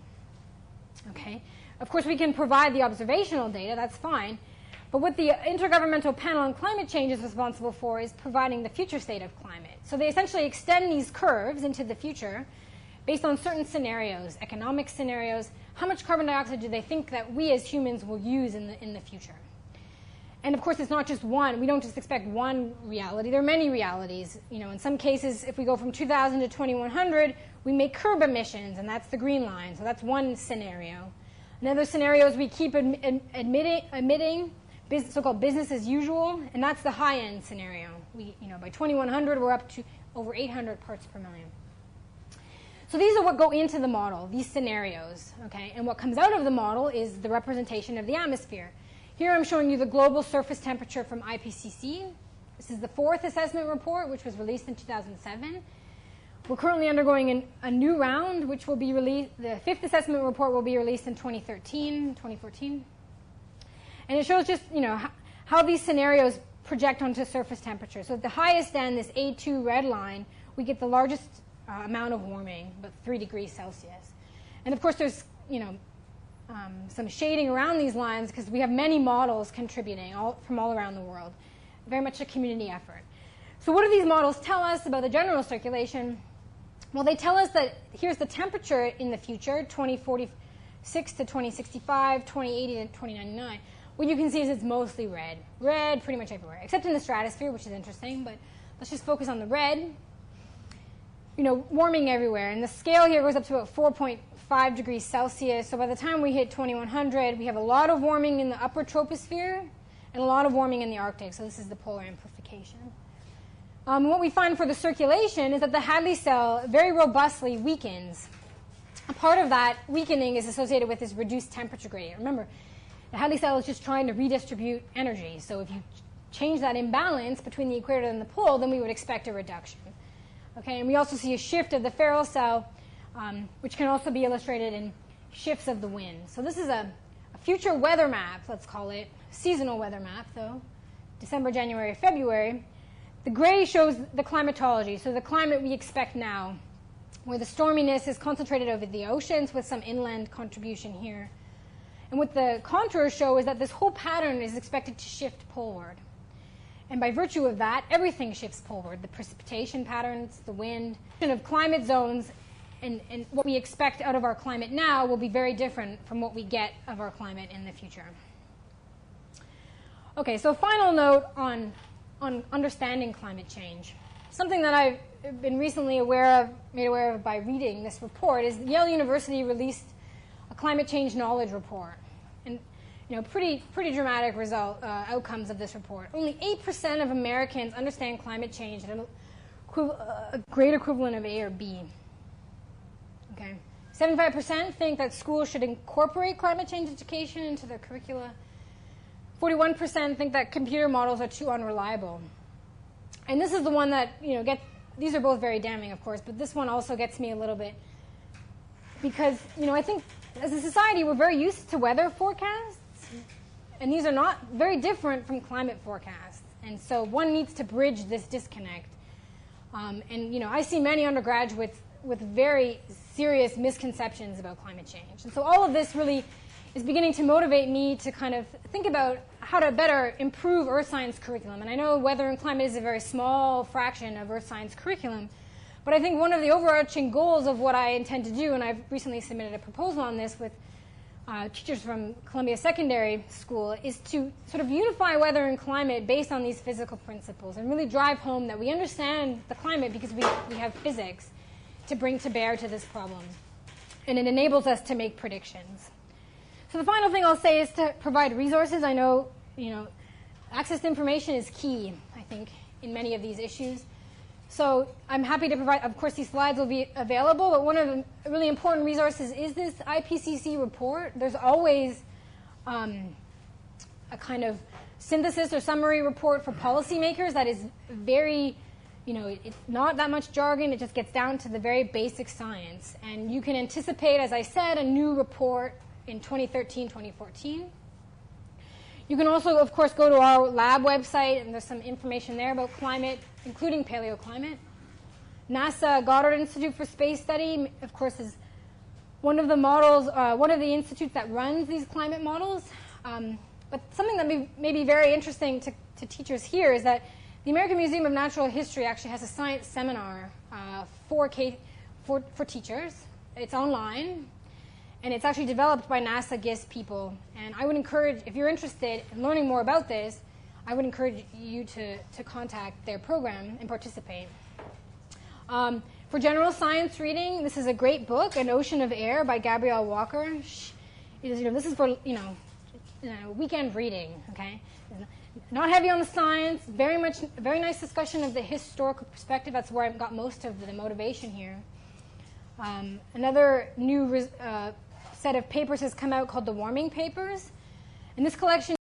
Okay? Of course, we can provide the observational data, that's fine. But what the Intergovernmental Panel on Climate Change is responsible for is providing the future state of climate. So they essentially extend these curves into the future based on certain scenarios, economic scenarios, how much carbon dioxide do they think that we as humans will use in the future. And of course, it's not just one. We don't just expect one reality. There are many realities. In some cases, if we go from 2000 to 2100, we may curb emissions, and that's the green line. So that's one scenario. Another scenario is we keep emitting so-called business as usual, and that's the high-end scenario. By 2100, we're up to over 800 parts per million. So these are what go into the model, these scenarios, okay? And what comes out of the model is the representation of the atmosphere. Here I'm showing you the global surface temperature from IPCC. This is the 4th assessment report, which was released in 2007. We're currently undergoing a new round, which will be released. The 5th assessment report will be released in 2014. And it shows just, how these scenarios project onto surface temperature. So at the highest end, this A2 red line, we get the largest amount of warming, about 3 degrees Celsius. And of course, there's, some shading around these lines because we have many models contributing from all around the world. Very much a community effort. So what do these models tell us about the general circulation? Well, they tell us that here's the temperature in the future, 2046 to 2065, 2080 to 2099. What you can see is it's mostly red. Red pretty much everywhere, except in the stratosphere, which is interesting, but let's just focus on the red. Warming everywhere. And the scale here goes up to about 4.5 degrees Celsius. So by the time we hit 2100, we have a lot of warming in the upper troposphere and a lot of warming in the Arctic. So this is the polar amplification. What we find for the circulation is that the Hadley cell very robustly weakens. A part of that weakening is associated with this reduced temperature gradient. Remember, the Hadley cell is just trying to redistribute energy. So if you change that imbalance between the equator and the pole, then we would expect a reduction. Okay, and we also see a shift of the Ferrel cell, which can also be illustrated in shifts of the wind. So this is a future weather map, let's call it, seasonal weather map, though, December, January, February. The gray shows the climatology, so the climate we expect now, where the storminess is concentrated over the oceans with some inland contribution here. And what the contours show is that this whole pattern is expected to shift poleward. And by virtue of that, everything shifts poleward. The precipitation patterns, the wind, of climate zones, and what we expect out of our climate now will be very different from what we get of our climate in the future. Okay, so final note on understanding climate change. Something that I've been recently made aware of by reading this report is Yale University released a climate change knowledge report. And pretty dramatic outcomes of this report. Only 8% of Americans understand climate change at a grade equivalent of A or B. Okay, 75% think that schools should incorporate climate change education into their curricula. 41% think that computer models are too unreliable. And this is the one that these are both very damning, of course, but this one also gets me a little bit because I think as a society we're very used to weather forecasts. And these are not very different from climate forecasts. And so one needs to bridge this disconnect. I see many undergraduates with very serious misconceptions about climate change. And so all of this really is beginning to motivate me to kind of think about how to better improve earth science curriculum. And I know weather and climate is a very small fraction of earth science curriculum. But I think one of the overarching goals of what I intend to do, and I've recently submitted a proposal on this with teachers from Columbia Secondary School, is to sort of unify weather and climate based on these physical principles and really drive home that we understand the climate because we have physics to bring to bear to this problem. And it enables us to make predictions. So the final thing I'll say is to provide resources. I know, access to information is key, I think, in many of these issues. So I'm happy to provide, of course, these slides will be available, but one of the really important resources is this IPCC report. There's always a kind of synthesis or summary report for policymakers that is very, it's not that much jargon. It just gets down to the very basic science. And you can anticipate, as I said, a new report in 2013, 2014. You can also, of course, go to our lab website, and there's some information there about climate, including paleoclimate. NASA Goddard Institute for Space Study, of course, is one of the models, one of the institutes that runs these climate models. But something that may be very interesting to teachers here is that the American Museum of Natural History actually has a science seminar for for teachers. It's online, and it's actually developed by NASA GIST people. And I would encourage, if you're interested in learning more about this, I would encourage you to contact their program and participate. For general science reading, this is a great book, An Ocean of Air by Gabrielle Walker. This is for weekend reading. Okay, not heavy on the science. Very nice discussion of the historical perspective. That's where I got most of the motivation here. Another new set of papers has come out called the Warming Papers, and this collection